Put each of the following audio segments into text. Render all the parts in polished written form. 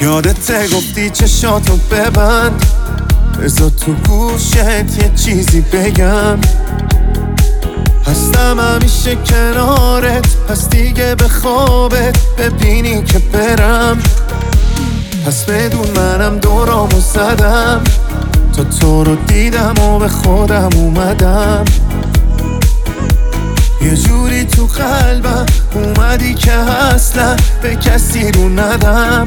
یادت گفتی چشاتو ببند، بذار تو گوشت یه چیزی بگم. هستم همیشه کنارت، پس دیگه به خوابت ببینی که برم. پس بدون منم دورامو زدم، تا تو رو دیدم و به خودم اومدم. یه جوری تو قلبم اومدی که اصلا به کسی رو ندم.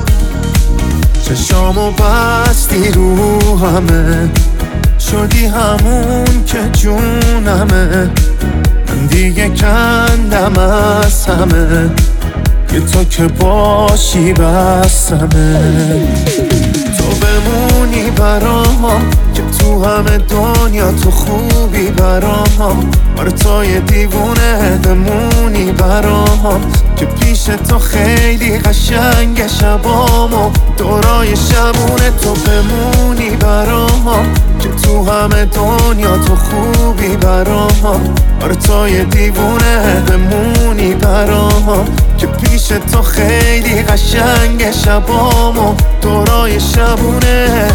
چشامو بستی رو همه، شدی همون که جونمه. من دیگه کندم از همه، که تو که باشی بسمه. تو بمونی برام، که تو همه دنیا تو خوبی برام. آره تو یه دیوونه بمونی برام، که پیش تو خیلی قشنگ شبامو دورای شبونه. تو بمونی برام، که تو همه دنیا تو خوبی برام. آره تو یه دیوونه بمونی برام، که پیش تو خیلی قشنگ شبامو دورای شبونه.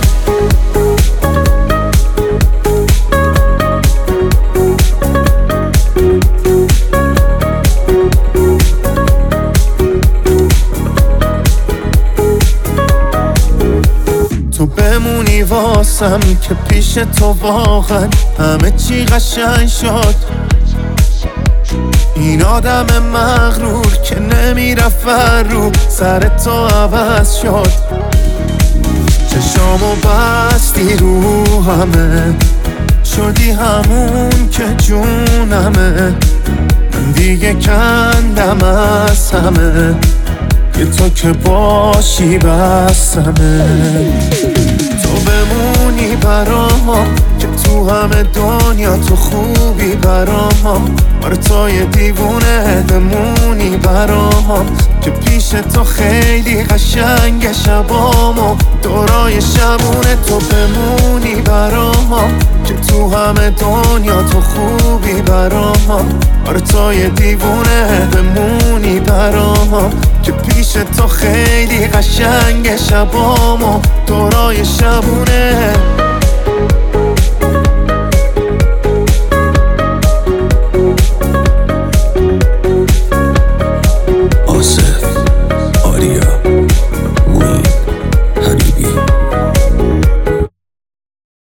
تو بمونی واسم، که پیش تو واقعا همه چی قشنگ شد. این آدم مغرور که نمیرفت رو سر تو عوض شد. چشامو بستی رو همه، شدی همون که جونمه. من دیگه کندم از همه، که تو که باشی بسمه. تو بمونی برام، که تو همه دنیا تو خوبی برام. آره تو یه دیوونه بمونی برام، که پیش تو خیلی قشنگ شبامو دورای شبونه. تو بمونی برام، که تو همه دنیا تو خوبی برام. آره تو یه دیوونه بمونی برام، که پیش تو خیلی قشنگ شبامو دورای شبونه.